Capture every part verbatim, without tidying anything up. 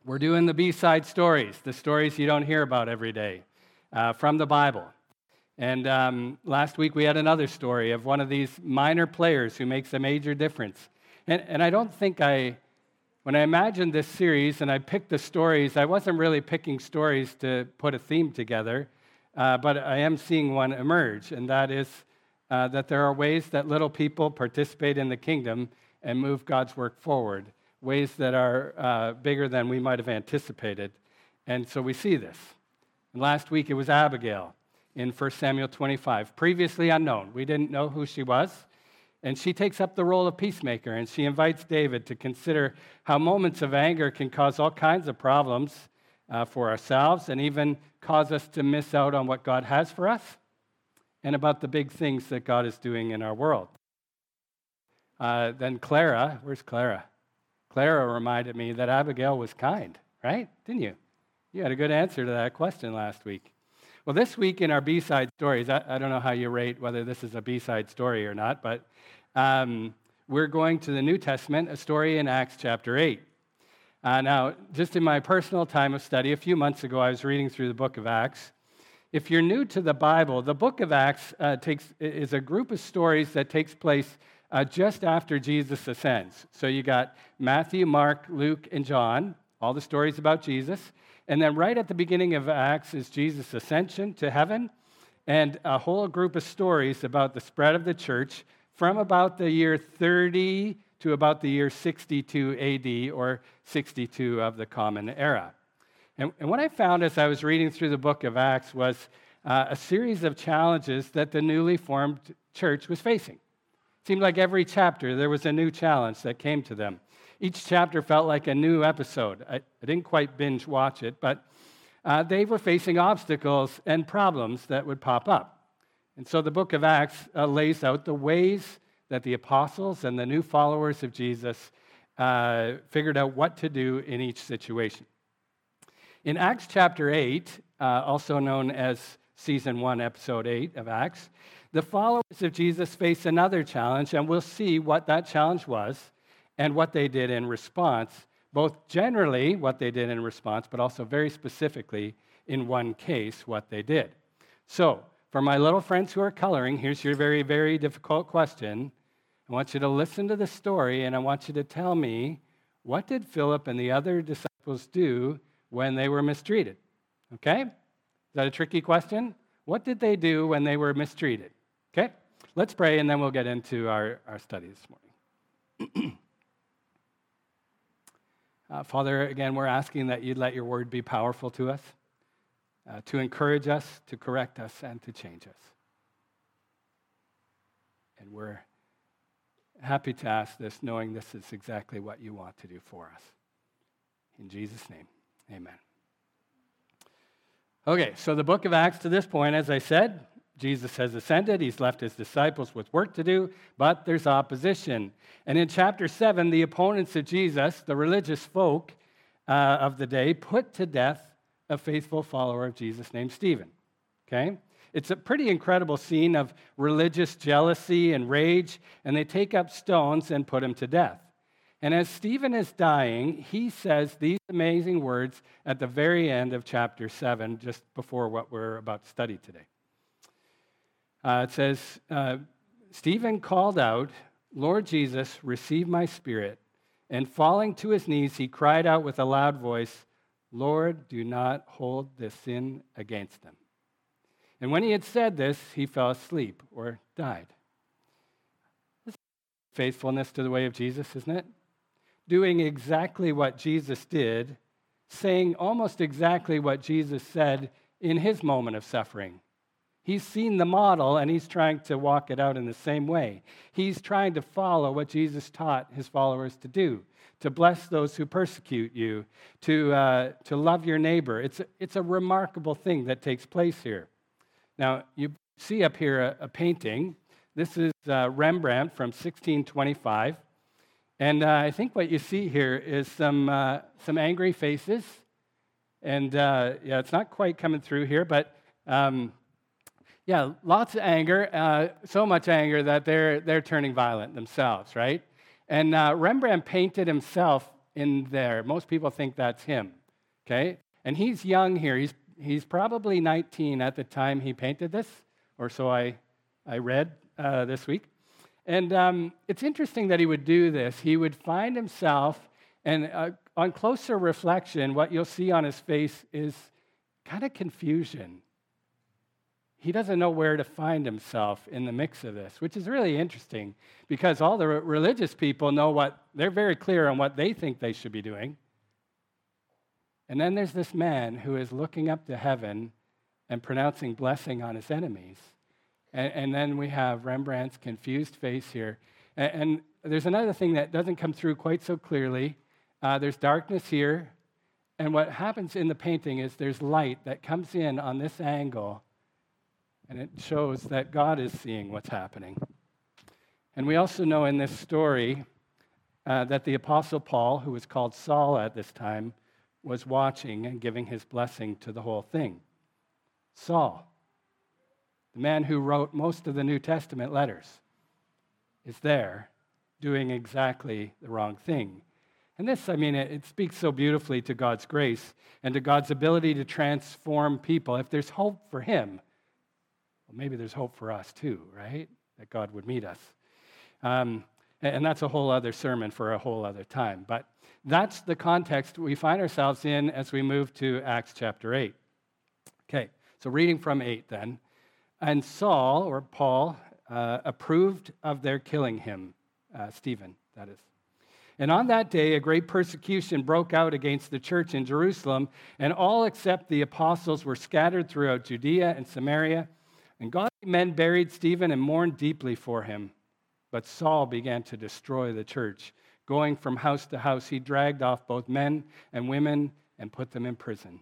We're doing the B-side stories, the stories you don't hear about every day uh, from the Bible. And um, last week we had another story of one of these minor players who makes a major difference. And, and I don't think I, when I imagined this series and I picked the stories, I wasn't really picking stories to put a theme together, uh, but I am seeing one emerge, and that is uh, that there are ways that little people participate in the kingdom and move God's work forward, ways that are uh, bigger than we might have anticipated. And so we see this. And last week it was Abigail in First Samuel twenty-five, previously unknown. We didn't know who she was. And she takes up the role of peacemaker, and she invites David to consider how moments of anger can cause all kinds of problems uh, for ourselves and even cause us to miss out on what God has for us and about the big things that God is doing in our world. Uh, then Clara, where's Clara? Clara reminded me that Abigail was kind, right? Didn't you? You had a good answer to that question last week. Well, this week in our B-side stories, I, I don't know how you rate whether this is a B-side story or not, but um, we're going to the New Testament, a story in Acts chapter eight. Uh, now, just in my personal time of study, a few months ago, I was reading through the book of Acts. If you're new to the Bible, the book of Acts uh, takes is a group of stories that takes place uh, just after Jesus ascends. So you got Matthew, Mark, Luke, and John, all the stories about Jesus. And then right at the beginning of Acts is Jesus' ascension to heaven, and a whole group of stories about the spread of the church from about the year thirty to about the year sixty-two A D, or sixty-two of the Common Era. And, and what I found as I was reading through the book of Acts was uh, a series of challenges that the newly formed church was facing. It seemed like every chapter there was a new challenge that came to them. Each chapter felt like a new episode. I, I didn't quite binge watch it, but uh, they were facing obstacles and problems that would pop up. And so the book of Acts uh, lays out the ways that the apostles and the new followers of Jesus uh, figured out what to do in each situation. In Acts chapter eight, uh, also known as season one, episode eight of Acts, the followers of Jesus face another challenge, and we'll see what that challenge was and what they did in response, both generally what they did in response, but also very specifically in one case what they did. So, for my little friends who are coloring, here's your very, very difficult question. I want you to listen to the story, and I want you to tell me, what did Philip and the other disciples do when they were mistreated? Okay? Is that a tricky question? What did they do when they were mistreated? Okay? Let's pray, and then we'll get into our, our study this morning. Uh, Father, again, we're asking that you'd let your word be powerful to us, uh, to encourage us, to correct us, and to change us. And we're happy to ask this, knowing this is exactly what you want to do for us. In Jesus' name, amen. Okay, so the book of Acts to this point, as I said, Jesus has ascended. He's left his disciples with work to do, but there's opposition. And in chapter seven, the opponents of Jesus, the religious folk uh, of the day, put to death a faithful follower of Jesus named Stephen. Okay? It's a pretty incredible scene of religious jealousy and rage, and they take up stones and put him to death. And as Stephen is dying, he says these amazing words at the very end of chapter seven, just before what we're about to study today. Uh, it says, uh, Stephen called out, "Lord Jesus, receive my spirit." And falling to his knees, he cried out with a loud voice, "Lord, do not hold this sin against them." And when he had said this, he fell asleep or died. This is faithfulness to the way of Jesus, isn't it? Doing exactly what Jesus did, saying almost exactly what Jesus said in his moment of suffering. He's seen the model, and he's trying to walk it out in the same way. He's trying to follow what Jesus taught his followers to do, to bless those who persecute you, to, uh, to love your neighbor. It's a, it's a remarkable thing that takes place here. Now, you see up here a, a painting. This is uh, Rembrandt from sixteen twenty-five. And uh, I think what you see here is some, uh, some angry faces. And uh, yeah, it's not quite coming through here, but... Um, Yeah, lots of anger, uh, so much anger that they're they're turning violent themselves, right? And uh, Rembrandt painted himself in there. Most people think that's him, okay? And he's young here. He's, he's probably nineteen at the time he painted this, or so I, I read uh, this week. And um, it's interesting that he would do this. He would find himself, and uh, on closer reflection, what you'll see on his face is kind of confusion. He doesn't know where to find himself in the mix of this, which is really interesting because all the religious people know what, they're very clear on what they think they should be doing. And then there's this man who is looking up to heaven and pronouncing blessing on his enemies. And, and then we have Rembrandt's confused face here. And, and there's another thing that doesn't come through quite so clearly. Uh, there's darkness here. And what happens in the painting is there's light that comes in on this angle, and it shows that God is seeing what's happening. And we also know in this story uh, that the Apostle Paul, who was called Saul at this time, was watching and giving his blessing to the whole thing. Saul, the man who wrote most of the New Testament letters, is there doing exactly the wrong thing. And this, I mean, it, it speaks so beautifully to God's grace and to God's ability to transform people. If there's hope for him, well, maybe there's hope for us too, right? That God would meet us. Um, and that's a whole other sermon for a whole other time. But that's the context we find ourselves in as we move to Acts chapter eight. Okay, so reading from eight then. And Saul, or Paul, uh, approved of their killing him, uh, Stephen, that is. And on that day, a great persecution broke out against the church in Jerusalem, and all except the apostles were scattered throughout Judea and Samaria. And godly men buried Stephen and mourned deeply for him. But Saul began to destroy the church. Going from house to house, he dragged off both men and women and put them in prison.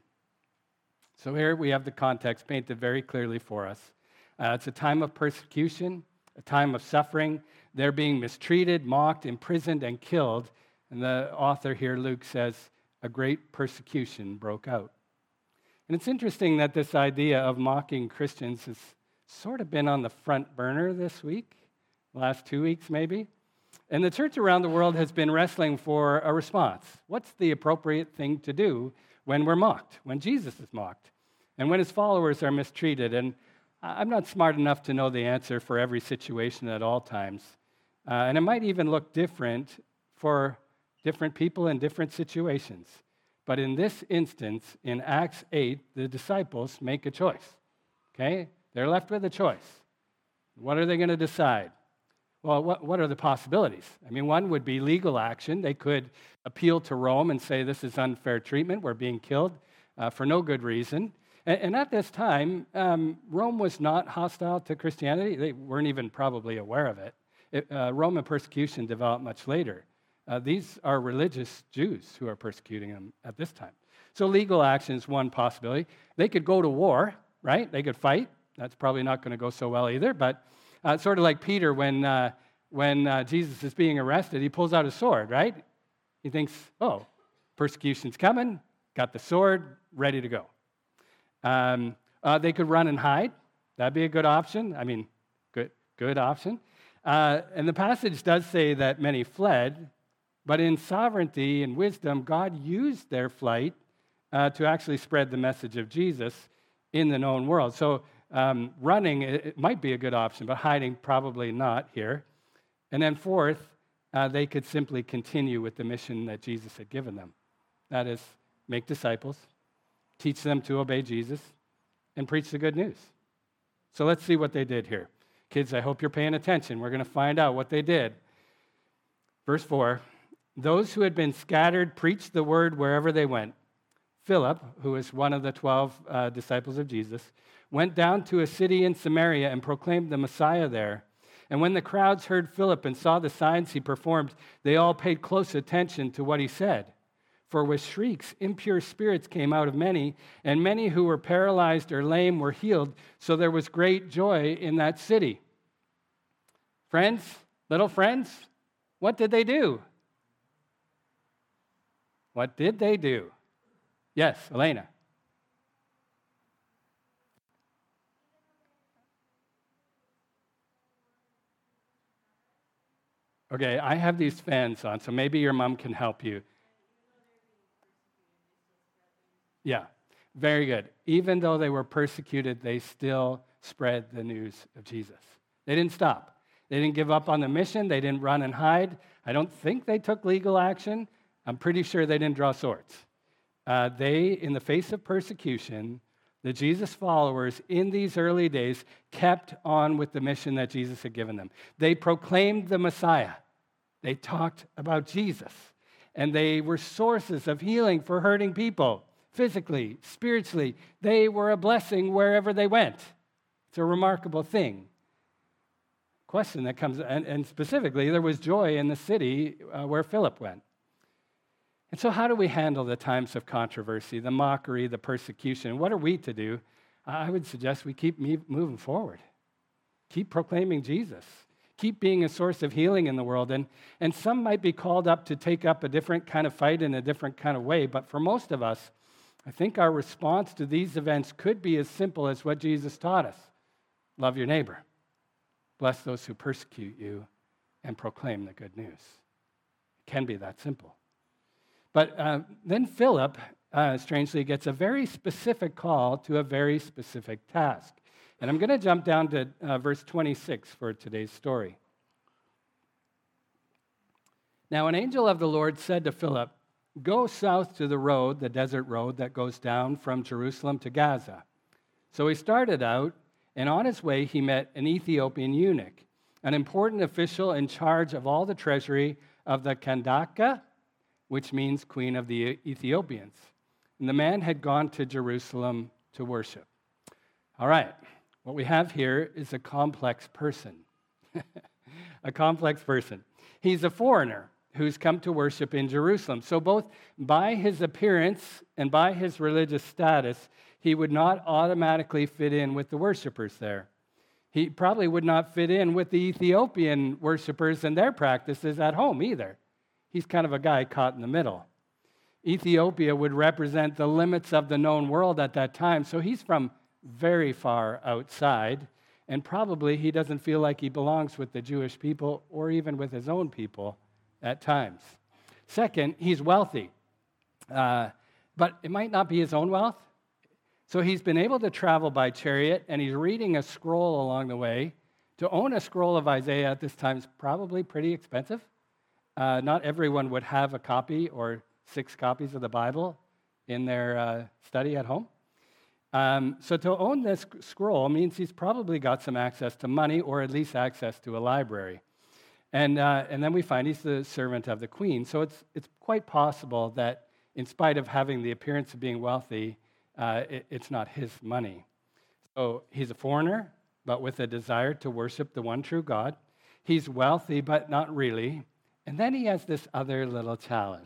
So here we have the context painted very clearly for us. Uh, it's a time of persecution, a time of suffering. They're being mistreated, mocked, imprisoned, and killed. And the author here, Luke, says a great persecution broke out. And it's interesting that this idea of mocking Christians has sort of been on the front burner this week, last two weeks maybe. And the church around the world has been wrestling for a response. What's the appropriate thing to do when we're mocked, when Jesus is mocked, and when his followers are mistreated? And I'm not smart enough to know the answer for every situation at all times. Uh, and it might even look different for different people in different situations. But in this instance, in Acts eight, the disciples make a choice. Okay? They're left with a choice. What are they going to decide? Well, what, what are the possibilities? I mean, one would be legal action. They could appeal to Rome and say, this is unfair treatment. We're being killed uh, for no good reason. And, and at this time, um, Rome was not hostile to Christianity. They weren't even probably aware of it. it uh, Roman persecution developed much later. Uh, these are religious Jews who are persecuting them at this time. So legal action is one possibility. They could go to war, right? They could fight. That's probably not going to go so well either, but Uh, sort of like Peter when, uh, when uh, Jesus is being arrested, he pulls out a sword, right? He thinks, oh, persecution's coming, got the sword, ready to go. Um, uh, they could run and hide. That'd be a good option. I mean, good, good option. Uh, and the passage does say that many fled, but in sovereignty and wisdom, God used their flight uh, to actually spread the message of Jesus in the known world. So Um, running, it, it might be a good option, but hiding, probably not here. And then fourth, uh, they could simply continue with the mission that Jesus had given them. That is, make disciples, teach them to obey Jesus, and preach the good news. So let's see what they did here. Kids, I hope you're paying attention. We're going to find out what they did. Verse four, those who had been scattered preached the word wherever they went. Philip, who was one of the twelve uh, disciples of Jesus, went down to a city in Samaria and proclaimed the Messiah there. And when the crowds heard Philip and saw the signs he performed, they all paid close attention to what he said. For with shrieks, impure spirits came out of many, and many who were paralyzed or lame were healed, so there was great joy in that city. Friends, little friends, what did they do? What did they do? Yes, Elena. Okay, I have these fans on, so maybe your mom can help you. Yeah, very good. Even though they were persecuted, they still spread the news of Jesus. They didn't stop. They didn't give up on the mission. They didn't run and hide. I don't think they took legal action. I'm pretty sure they didn't draw swords. Uh, they, in the face of persecution, the Jesus followers in these early days kept on with the mission that Jesus had given them. They proclaimed the Messiah. They talked about Jesus. And they were sources of healing for hurting people, physically, spiritually. They were a blessing wherever they went. It's a remarkable thing. Question that comes, and, and specifically, there was joy in the city uh, where Philip went. And so how do we handle the times of controversy, the mockery, the persecution? What are we to do? I would suggest we keep moving forward. Keep proclaiming Jesus. Keep being a source of healing in the world. And, and some might be called up to take up a different kind of fight in a different kind of way. But for most of us, I think our response to these events could be as simple as what Jesus taught us. Love your neighbor. Bless those who persecute you and proclaim the good news. It can be that simple. But uh, then Philip, uh, strangely, gets a very specific call to a very specific task. And I'm going to jump down to uh, verse twenty-six for today's story. Now, an angel of the Lord said to Philip, "Go south to the road, the desert road that goes down from Jerusalem to Gaza." So he started out, and on his way he met an Ethiopian eunuch, an important official in charge of all the treasury of the Kandake, which means Queen of the Ethiopians. And the man had gone to Jerusalem to worship. All right, what we have here is a complex person. A complex person. He's a foreigner who's come to worship in Jerusalem. So both by his appearance and by his religious status, he would not automatically fit in with the worshipers there. He probably would not fit in with the Ethiopian worshipers and their practices at home either. He's kind of a guy caught in the middle. Ethiopia would represent the limits of the known world at that time, so he's from very far outside, and probably he doesn't feel like he belongs with the Jewish people or even with his own people at times. Second, he's wealthy, uh, but it might not be his own wealth. So he's been able to travel by chariot, and he's reading a scroll along the way. To own a scroll of Isaiah at this time is probably pretty expensive. Uh, not everyone would have a copy or six copies of the Bible in their uh, study at home. Um, so to own this scroll means he's probably got some access to money or at least access to a library. And, uh, and then we find he's the servant of the queen. So it's, it's quite possible that in spite of having the appearance of being wealthy, uh, it, it's not his money. So he's a foreigner, but with a desire to worship the one true God. He's wealthy, but not really. And then he has this other little challenge.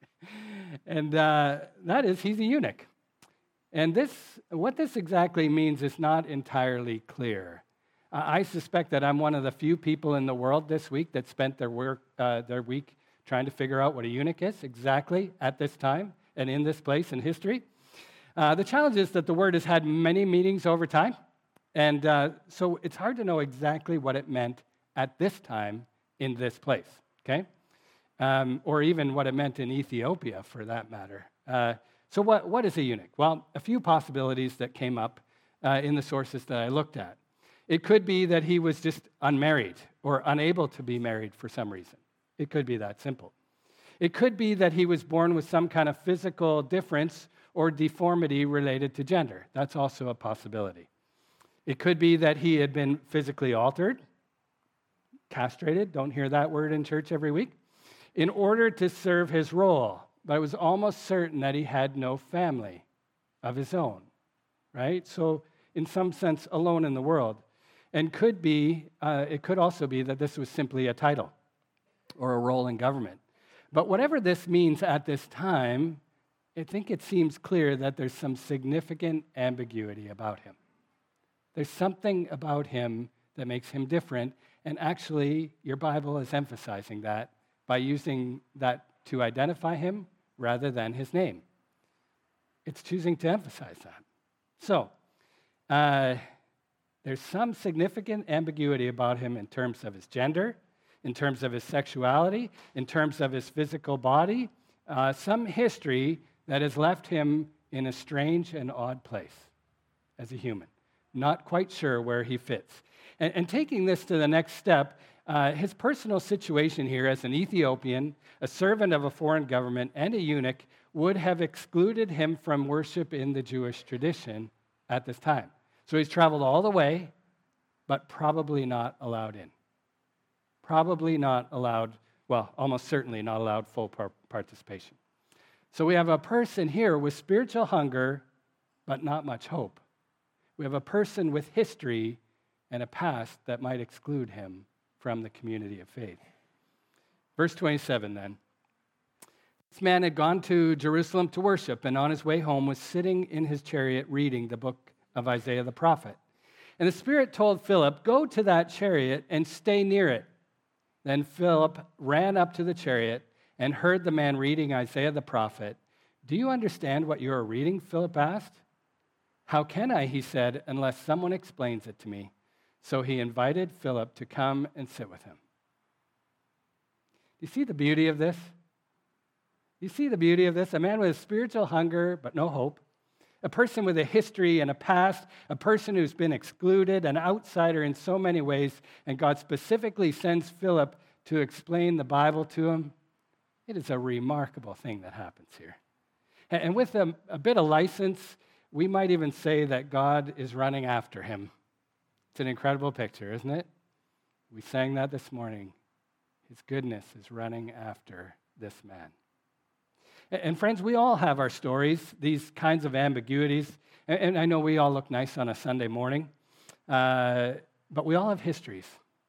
and uh, that is he's a eunuch. And this, what this exactly means is not entirely clear. Uh, I suspect that I'm one of the few people in the world this week that spent their work, uh, their week trying to figure out what a eunuch is exactly at this time and in this place in history. Uh, the challenge is that the word has had many meanings over time, and uh, so it's hard to know exactly what it meant at this time in this place, okay? Um, or even what it meant in Ethiopia, for that matter. Uh, so what, what is a eunuch? Well, a few possibilities that came up uh, in the sources that I looked at. It could be that he was just unmarried or unable to be married for some reason. It could be that simple. It could be that he was born with some kind of physical difference or deformity related to gender. That's also a possibility. It could be that he had been physically altered, castrated, don't hear that word in church every week, in order to serve his role. But it was almost certain that he had no family of his own, right? So in some sense, alone in the world. And could be, uh, it could also be that this was simply a title or a role in government. But whatever this means at this time, I think it seems clear that there's some significant ambiguity about him. There's something about him that makes him different, and actually, your Bible is emphasizing that by using that to identify him rather than his name. It's choosing to emphasize that. So, uh, there's some significant ambiguity about him in terms of his gender, in terms of his sexuality, in terms of his physical body, uh, some history that has left him in a strange and odd place as a human, not quite sure where he fits. And, and taking this to the next step, uh, his personal situation here as an Ethiopian, a servant of a foreign government, and a eunuch would have excluded him from worship in the Jewish tradition at this time. So he's traveled all the way, but probably not allowed in. Probably not allowed, well, almost certainly not allowed full par- participation. So we have a person here with spiritual hunger, but not much hope. We have a person with history and a past that might exclude him from the community of faith. Verse twenty-seven then. This man had gone to Jerusalem to worship, and on his way home was sitting in his chariot reading the book of Isaiah the prophet. And the Spirit told Philip, "Go to that chariot and stay near it." Then Philip ran up to the chariot and heard the man reading Isaiah the prophet. "Do you understand what you are reading?" Philip asked. "How can I," he said, "unless someone explains it to me?" So he invited Philip to come and sit with him. Do you see the beauty of this? You see the beauty of this? A man with a spiritual hunger, but no hope. A person with a history and a past. A person who's been excluded, an outsider in so many ways. And God specifically sends Philip to explain the Bible to him. It is a remarkable thing that happens here. And with a, a bit of license, we might even say that God is running after him. It's an incredible picture, isn't it? We sang that this morning. His goodness is running after this man. And friends, we all have our stories, these kinds of ambiguities. And I know we all look nice on a Sunday morning, uh, but we all have histories.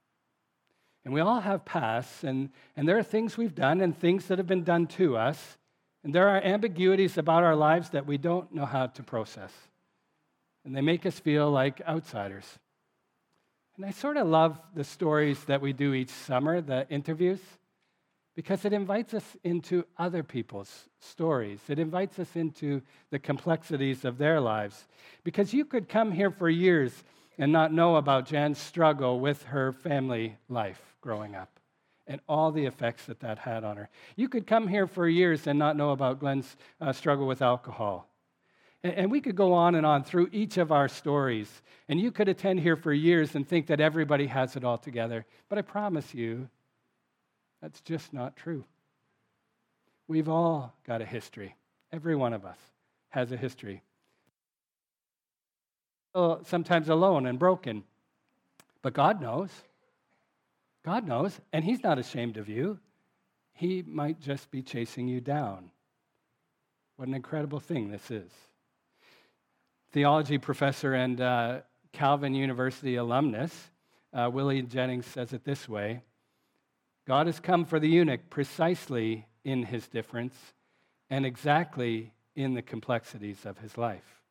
And we all have pasts, and, and there are things we've done and things that have been done to us. And there are ambiguities about our lives that we don't know how to process. And they make us feel like outsiders. And I sort of love the stories that we do each summer, the interviews, because it invites us into other people's stories. It invites us into the complexities of their lives. Because you could come here for years and not know about Jan's struggle with her family life growing up and all the effects that that had on her. You could come here for years and not know about Glenn's uh, struggle with alcohol. And, and we could go on and on through each of our stories. And you could attend here for years and think that everybody has it all together. But I promise you, that's just not true. We've all got a history. Every one of us has a history. Sometimes alone and broken. But God knows. God knows, and He's not ashamed of you. He might just be chasing you down. What an incredible thing this is. Theology professor and uh, Calvin University alumnus, uh, Willie Jennings, says it this way: God has come for the eunuch precisely in his difference and exactly in the complexities of his life.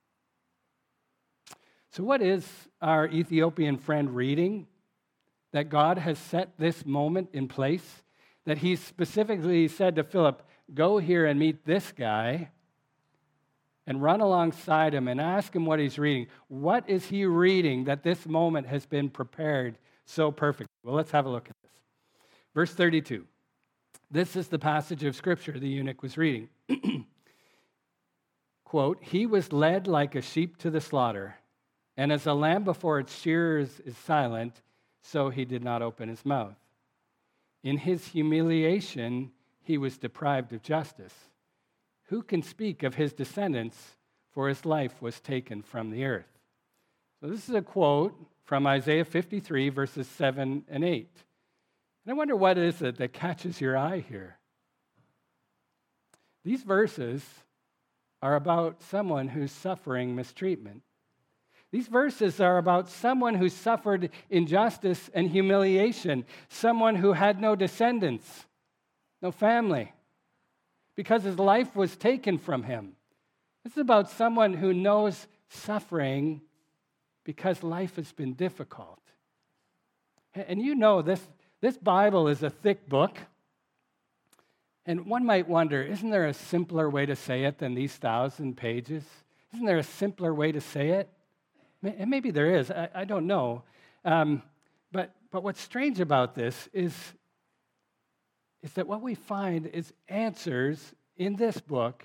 So what is our Ethiopian friend reading? That God has set this moment in place, that He specifically said to Philip, "Go here and meet this guy," and run alongside him and ask him what he's reading. What is he reading that this moment has been prepared so perfectly? Well, let's have a look at this. Verse thirty-two. This is the passage of Scripture the eunuch was reading. Quote, "He was led like a sheep to the slaughter, and as a lamb before its shearers is silent, so he did not open his mouth. In his humiliation, he was deprived of justice. Who can speak of his descendants? For his life was taken from the earth." So this is a quote from Isaiah fifty-three, verses seven and eight. And I wonder what is it that catches your eye here? These verses are about someone who's suffering mistreatment. These verses are about someone who suffered injustice and humiliation, someone who had no descendants, no family, because his life was taken from him. This is about someone who knows suffering because life has been difficult. And you know this, this Bible is a thick book. And one might wonder, isn't there a simpler way to say it than these thousand pages? Isn't there a simpler way to say it? And maybe there is, I, I don't know. Um, but, but what's strange about this is, is that what we find is answers in this book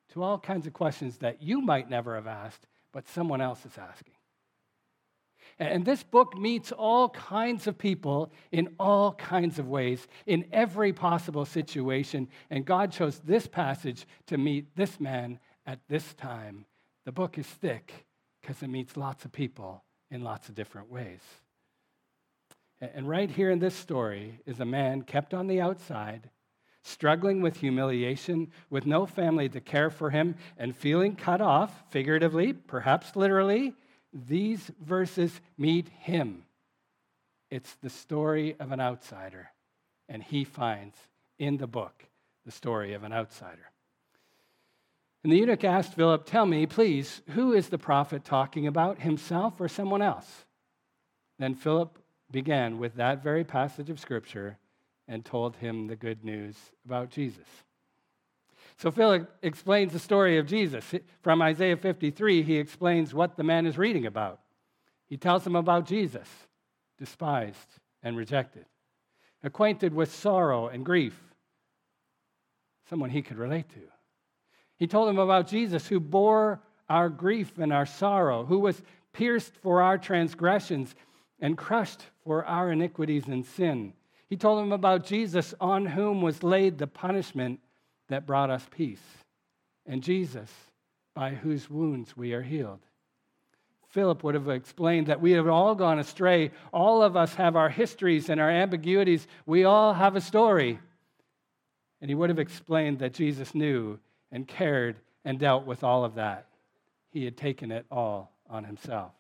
to all kinds of questions that you might never have asked, but someone else is asking. And this book meets all kinds of people in all kinds of ways, in every possible situation. And God chose this passage to meet this man at this time. The book is thick because it meets lots of people in lots of different ways. And right here in this story is a man kept on the outside, struggling with humiliation, with no family to care for him, and feeling cut off, figuratively, perhaps literally. These verses meet him. It's the story of an outsider, and he finds in the book the story of an outsider. And the eunuch asked Philip, "Tell me, please, who is the prophet talking about, himself or someone else?" Then Philip began with that very passage of Scripture and told him the good news about Jesus. So Philip explains the story of Jesus. From Isaiah fifty-three, he explains what the man is reading about. He tells him about Jesus, despised and rejected, acquainted with sorrow and grief, someone he could relate to. He told him about Jesus, who bore our grief and our sorrow, who was pierced for our transgressions and crushed for our iniquities and sin. He told him about Jesus, on whom was laid the punishment that brought us peace, and Jesus, by whose wounds we are healed. Philip would have explained that we have all gone astray. All of us have our histories and our ambiguities. We all have a story. And he would have explained that Jesus knew and cared and dealt with all of that. He had taken it all on himself.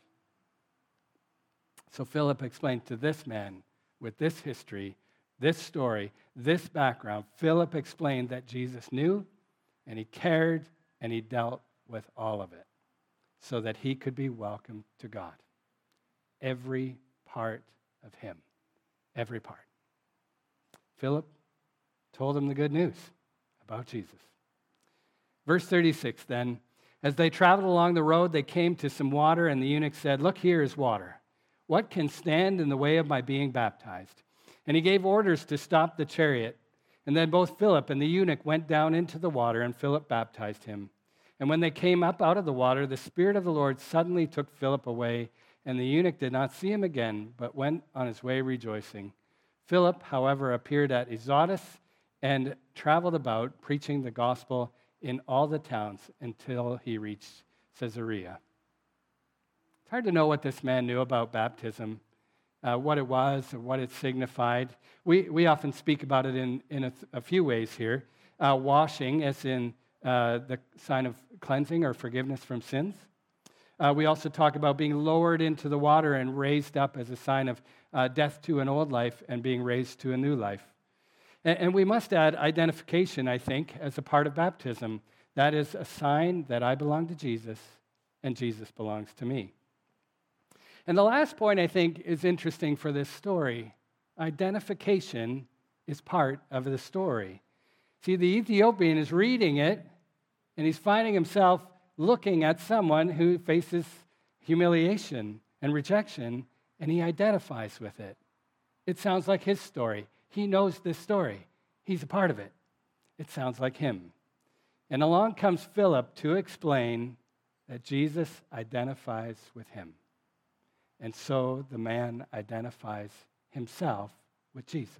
So Philip explained to this man with this history, this story, this background, Philip explained that Jesus knew and he cared and he dealt with all of it so that he could be welcomed to God. Every part of him, every part. Philip told him the good news about Jesus. Verse thirty-six, then, as they traveled along the road, they came to some water, and the eunuch said, "Look, here is water. What can stand in the way of my being baptized?" And he gave orders to stop the chariot. And then both Philip and the eunuch went down into the water, and Philip baptized him. And when they came up out of the water, the Spirit of the Lord suddenly took Philip away, and the eunuch did not see him again, but went on his way rejoicing. Philip, however, appeared at Azotus and traveled about, preaching the gospel in all the towns until he reached Caesarea. It's hard to know what this man knew about baptism. Uh, what it was, or what it signified. We we often speak about it in, in a, th- a few ways here. Uh, washing, as in uh, the sign of cleansing or forgiveness from sins. Uh, we also talk about being lowered into the water and raised up as a sign of uh, death to an old life and being raised to a new life. And, and we must add identification, I think, as a part of baptism. That is a sign that I belong to Jesus and Jesus belongs to me. And the last point, I think, is interesting for this story. Identification is part of the story. See, the Ethiopian is reading it, and he's finding himself looking at someone who faces humiliation and rejection, and he identifies with it. It sounds like his story. He knows this story. He's a part of it. It sounds like him. And along comes Philip to explain that Jesus identifies with him. And so the man identifies himself with Jesus.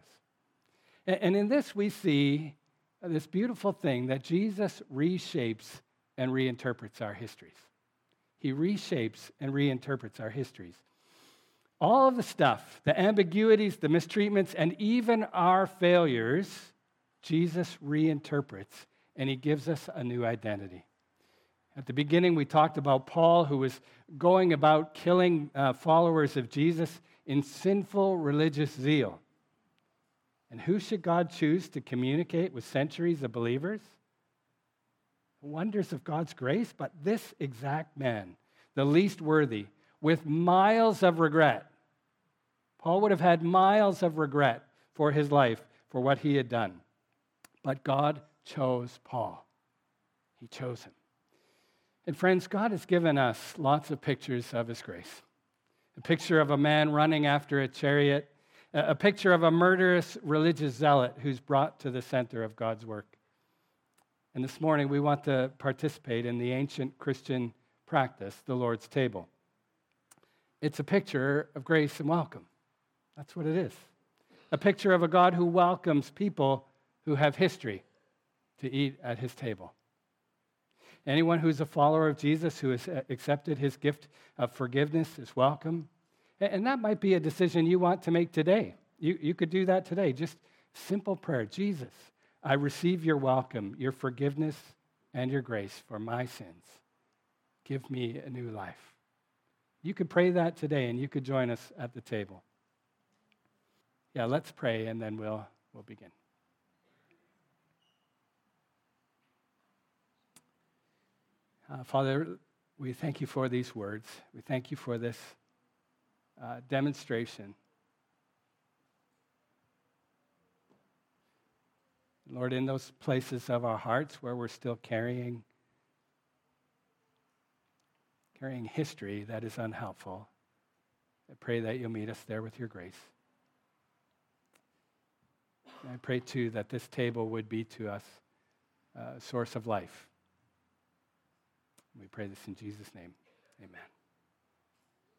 And in this we see this beautiful thing that Jesus reshapes and reinterprets our histories. He reshapes and reinterprets our histories. All of the stuff, the ambiguities, the mistreatments, and even our failures, Jesus reinterprets, and he gives us a new identity. At the beginning, we talked about Paul, who was going about killing uh, followers of Jesus in sinful religious zeal. And who should God choose to communicate with centuries of believers? Wonders of God's grace, but this exact man, the least worthy, with miles of regret. Paul would have had miles of regret for his life, for what he had done. But God chose Paul. He chose him. And friends, God has given us lots of pictures of his grace. A picture of a man running after a chariot, a picture of a murderous religious zealot who's brought to the center of God's work. And this morning, we want to participate in the ancient Christian practice, the Lord's table. It's a picture of grace and welcome. That's what it is. A picture of a God who welcomes people who have history to eat at his table. Anyone who's a follower of Jesus, who has accepted his gift of forgiveness, is welcome. And that might be a decision you want to make today. You, you could do that today. Just simple prayer. Jesus, I receive your welcome, your forgiveness, and your grace for my sins. Give me a new life. You could pray that today, and you could join us at the table. Yeah, let's pray, and then we'll, we'll begin. Uh, Father, we thank you for these words. We thank you for this uh, demonstration. Lord, in those places of our hearts where we're still carrying, carrying history that is unhelpful, I pray that you'll meet us there with your grace. And I pray, too, that this table would be to us a source of life. We pray this in Jesus' name. Amen.